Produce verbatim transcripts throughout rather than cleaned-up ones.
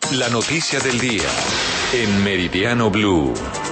La noticia del día en Meridiano Blue.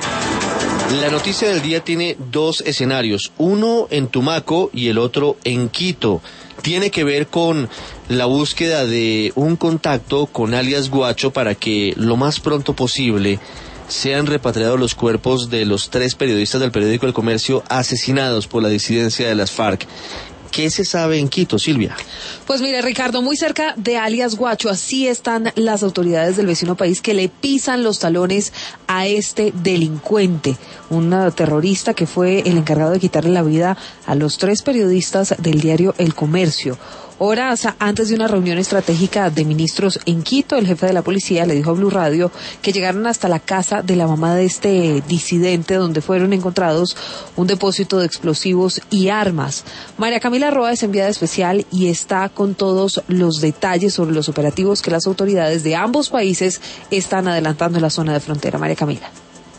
La noticia del día tiene dos escenarios, uno en Tumaco y el otro en Quito. Tiene que ver con la búsqueda de un contacto con alias Guacho para que lo más pronto posible sean repatriados los cuerpos de los tres periodistas del periódico El Comercio asesinados por la disidencia de las FARC. ¿Qué se sabe en Quito, Silvia? Pues mire, Ricardo, muy cerca de alias Guacho, así están las autoridades del vecino país que le pisan los talones a este delincuente, un terrorista que fue el encargado de quitarle la vida a los tres periodistas del diario El Comercio. Horas antes de una reunión estratégica de ministros en Quito, el jefe de la policía le dijo a Blue Radio que llegaron hasta la casa de la mamá de este disidente, donde fueron encontrados un depósito de explosivos y armas. María Camila Roa es enviada especial y está con todos los detalles sobre los operativos que las autoridades de ambos países están adelantando en la zona de frontera. María Camila.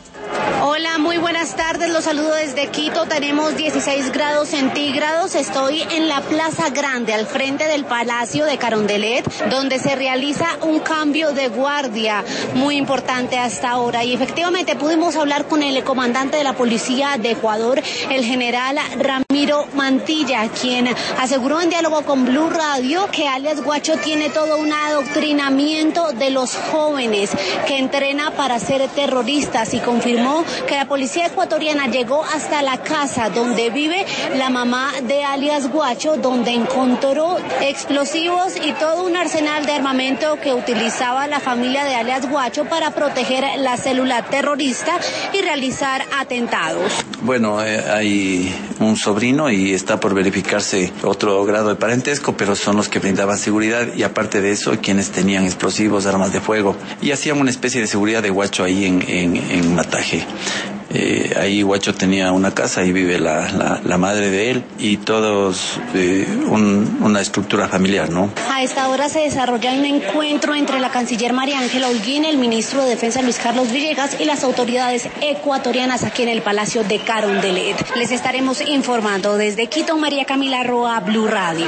Hola, muy buenas tardes, los saludo desde Quito, tenemos dieciséis grados centígrados, estoy en la Plaza Grande, al frente del Palacio de Carondelet, donde se realiza un cambio de guardia muy importante hasta ahora, y efectivamente pudimos hablar con el comandante de la Policía de Ecuador, el general Ramiro Mantilla, quien aseguró en diálogo con Blue Radio que alias Guacho tiene todo un adoctrinamiento de los jóvenes que entrena para ser terroristas, y confirmó que la policía ecuatoriana llegó hasta la casa donde vive la mamá de alias Guacho, donde encontró explosivos y todo un arsenal de armamento que utilizaba la familia de alias Guacho para proteger la célula terrorista y realizar atentados. Bueno, eh, hay un sobrino y está por verificarse otro grado de parentesco, pero son los que brindaban seguridad, y aparte de eso, quienes tenían explosivos, armas de fuego, y hacían una especie de seguridad de Guacho ahí en, en, en Mataje. Eh, ahí Guacho tenía una casa, ahí vive la, la, la madre de él, y todos eh, un, una estructura familiar, ¿no? A esta hora se desarrolla un encuentro entre la canciller María Ángela Holguín, el ministro de Defensa Luis Carlos Villegas y las autoridades ecuatorianas aquí en el Palacio de Carondelet. Les estaremos informando desde Quito. María Camila Roa, Blue Radio.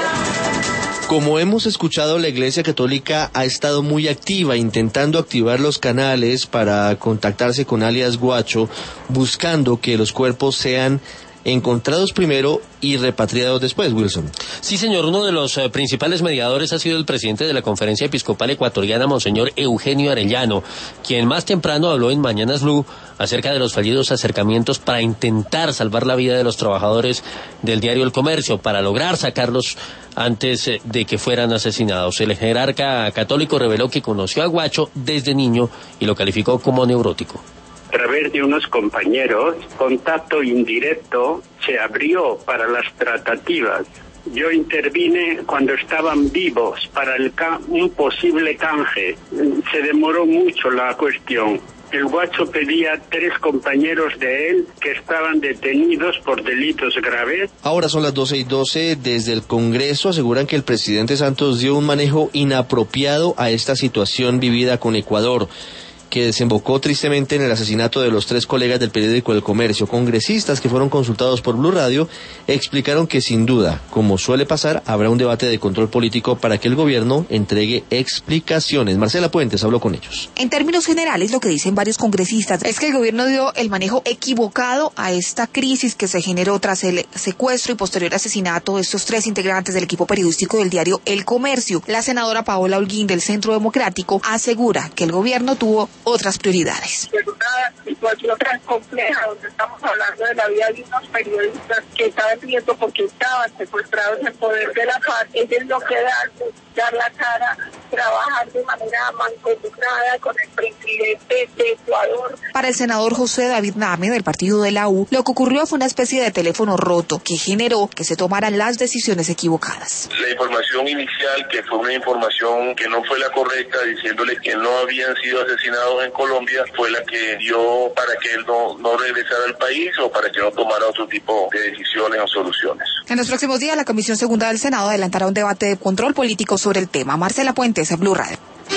Como hemos escuchado, la Iglesia Católica ha estado muy activa intentando activar los canales para contactarse con alias Guacho, buscando que los cuerpos sean encontrados primero y repatriados después, Wilson. Sí, señor, uno de los eh, principales mediadores ha sido el presidente de la Conferencia Episcopal Ecuatoriana, Monseñor Eugenio Arellano, quien más temprano habló en Mañanas Blue acerca de los fallidos acercamientos para intentar salvar la vida de los trabajadores del diario El Comercio, para lograr sacarlos antes eh, de que fueran asesinados. El jerarca católico reveló que conoció a Guacho desde niño y lo calificó como neurótico. A través de unos compañeros, contacto indirecto se abrió para las tratativas. Yo intervine cuando estaban vivos para el can- un posible canje. Se demoró mucho la cuestión. El Guacho pedía tres compañeros de él que estaban detenidos por delitos graves. Ahora son las doce y doce. Desde el Congreso aseguran que el presidente Santos dio un manejo inapropiado a esta situación vivida con Ecuador, que desembocó tristemente en el asesinato de los tres colegas del periódico El Comercio. Congresistas que fueron consultados por Blue Radio explicaron que sin duda, como suele pasar, habrá un debate de control político para que el gobierno entregue explicaciones. Marcela Puentes habló con ellos. En términos generales, lo que dicen varios congresistas es que el gobierno dio el manejo equivocado a esta crisis que se generó tras el secuestro y posterior asesinato de estos tres integrantes del equipo periodístico del diario El Comercio. La senadora Paola Holguín del Centro Democrático asegura que el gobierno tuvo otras prioridades. Es una situación tan compleja donde estamos hablando de la vida de unos periodistas que estaban viendo porque estaban secuestrados en poder de la FARC. Ellos no quedarse, dar la cara, trabajar de manera mancomunada con el presidente de Ecuador. Para el senador José David Name del partido de la U, lo que ocurrió fue una especie de teléfono roto que generó que se tomaran las decisiones equivocadas. La información inicial, que fue una información que no fue la correcta, diciéndole que no habían sido asesinados en Colombia, fue la que dio para que él no, no regresara al país o para que no tomara otro tipo de decisiones o soluciones. En los próximos días, la Comisión Segunda del Senado adelantará un debate de control político sobre el tema. Marcela Puentes, Blue Radio.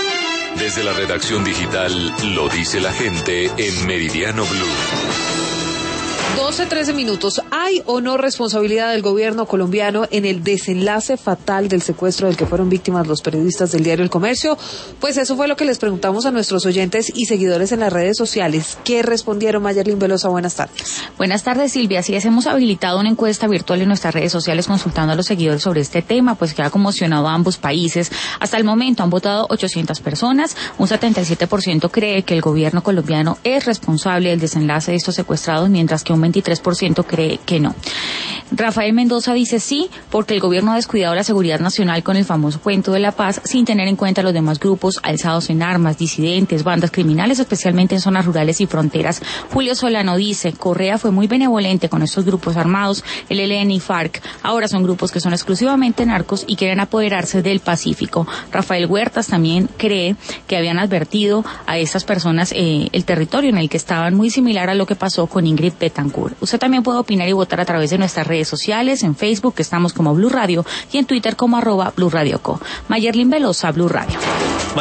Desde la redacción digital, lo dice la gente en Meridiano Blue. doce, trece minutos. ¿Hay o no responsabilidad del gobierno colombiano en el desenlace fatal del secuestro del que fueron víctimas los periodistas del diario El Comercio? Pues eso fue lo que les preguntamos a nuestros oyentes y seguidores en las redes sociales. ¿Qué respondieron? Mayerlin Velosa, buenas tardes. Buenas tardes, Silvia. Así es, hemos habilitado una encuesta virtual en nuestras redes sociales consultando a los seguidores sobre este tema, pues que ha conmocionado a ambos países. Hasta el momento han votado ochocientas personas. Un setenta y siete por ciento cree que el gobierno colombiano es responsable del desenlace de estos secuestrados, mientras que un veintitrés por ciento cree que no. Rafael Mendoza dice sí, porque el gobierno ha descuidado la seguridad nacional con el famoso cuento de la paz, sin tener en cuenta los demás grupos alzados en armas, disidentes, bandas criminales, especialmente en zonas rurales y fronteras. Julio Solano dice, Correa fue muy benevolente con estos grupos armados, el E L N y FARC. Ahora son grupos que son exclusivamente narcos y quieren apoderarse del Pacífico. Rafael Huertas también cree que habían advertido a estas personas eh, el territorio en el que estaban, muy similar a lo que pasó con Ingrid Betancourt. Usted también puede opinar y votar a través de nuestras redes sociales, en Facebook estamos como Blue Radio y en Twitter como arroba Blue Radio Co. Mayerlin Velosa, Blue Radio.